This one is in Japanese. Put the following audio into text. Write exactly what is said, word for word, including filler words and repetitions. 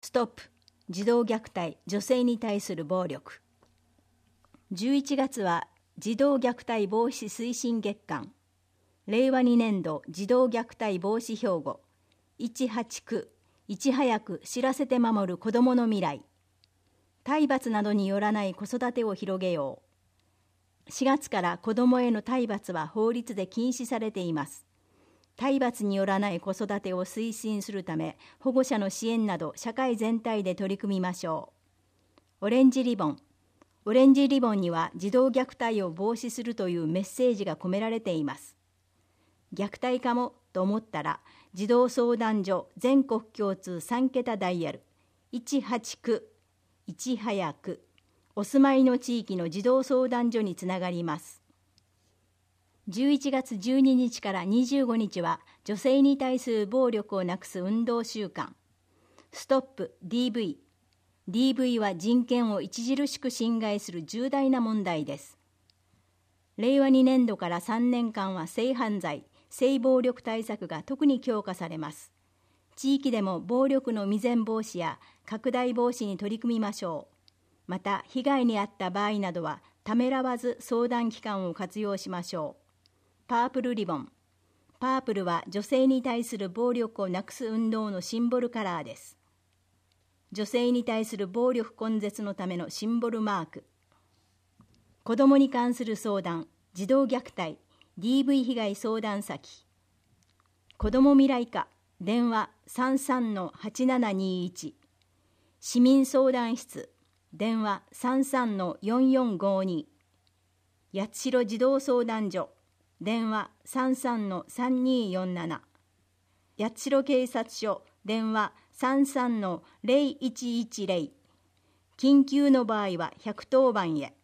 ストップ児童虐待女性に対する暴力。じゅういちがつは児童虐待防止推進月間、れいわにねんど児童虐待防止標語いちはちきゅう、いち早く知らせて守る子どもの未来、体罰などによらない子育てを広げよう。しがつから子どもへの体罰は法律で禁止されています。体罰によらない子育てを推進するため、保護者の支援など社会全体で取り組みましょう。オレンジリボン。オレンジリボンには児童虐待を防止するというメッセージが込められています。虐待かもと思ったら、児童相談所全国共通さんけたダイヤルいちはちきゅう、いち早く、お住まいの地域の児童相談所につながります。じゅういちがつじゅうににちからにじゅうごにちは女性に対する暴力をなくす運動週間。ストップ ディーブイ。ディーブイ は人権を著しく侵害する重大な問題です。れいわにねんどからさんねんかんは性犯罪、性暴力対策が特に強化されます。地域でも暴力の未然防止や拡大防止に取り組みましょう。また、被害に遭った場合などはためらわず相談機関を活用しましょう。パープルリボン。パープルは女性に対する暴力をなくす運動のシンボルカラーです。女性に対する暴力根絶のためのシンボルマーク。子どもに関する相談、児童虐待、ディーブイ 被害相談先。子ども未来課、電話 さんさんのはちななにいち。市民相談室、電話 さんさんのよんよんごに。八代児童相談所、電話 さんさんのさんによんなな。八代警察署、電話 さんさんのぜろいちいちぜろ。緊急の場合はひゃくとおばんへ。